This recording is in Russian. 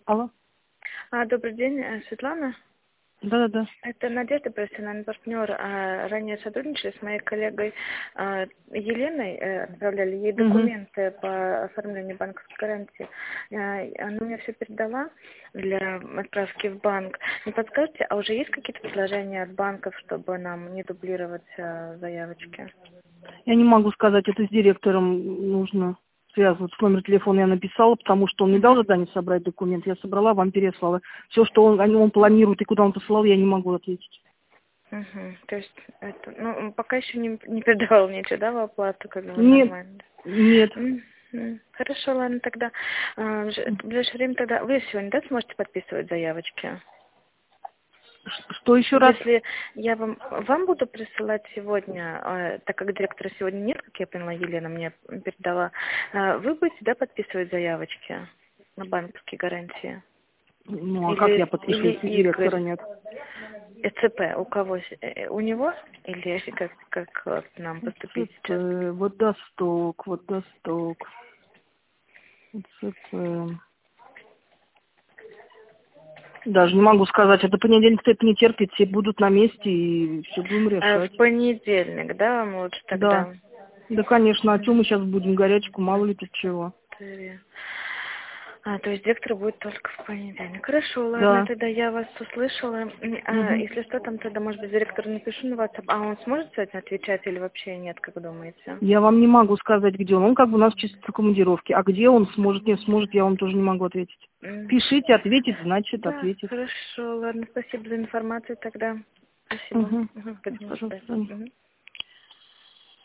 Алло. Добрый день, Светлана. Да-да-да. Это Надежда, профессиональный партнер. Ранее сотрудничали с моей коллегой Еленой, отправляли ей Угу. документы по оформлению банковской гарантии. Она мне все передала для отправки в банк. Не подскажете, а уже есть какие-то предложения от банков, чтобы нам не дублировать заявочки? Я не могу сказать, это с директором нужно связываться. Номер телефона я написала, потому что он не дал задание собрать документ. Я собрала, вам переслала. Все, что он планирует и куда он посылал, я не могу ответить. Угу. То есть, пока еще не передавал ничего, да, в оплату, как бы Нет, нормально? нет. Хорошо, ладно, тогда в ближайшее время тогда вы сегодня, да, сможете подписывать заявочки? Что еще раз? Если я вам буду присылать сегодня, так как директора сегодня нет, как я поняла, Елена мне передала, вы будете, да, подписывать заявочки на банковские гарантии? Ну, а как я подпишу, Или если директора Игорь? нет? ЭЦП у кого? У него? Или как нам поступить ЦП, сейчас? водосток, ЦП. Даже не могу сказать, это понедельник, это не терпит, все будут на месте и все будем решать. В понедельник, да, вам лучше Да. тогда? Да, конечно, а что мы сейчас будем, горячку, мало ли тут чего. То есть директор будет только в понедельник. Хорошо, ладно, Да. тогда я вас услышала. Угу. Если что, там тогда, может быть, директору напишу на WhatsApp. А он сможет сегодня отвечать или вообще нет, как думаете? Я вам не могу сказать, где он. Он как бы у нас чисто в командировке. А где он сможет, не сможет, я вам тоже не могу ответить. Пишите, ответит, значит, Да, ответит. хорошо, ладно, спасибо за информацию тогда. Спасибо. Угу. Будем Пожалуйста. ждать.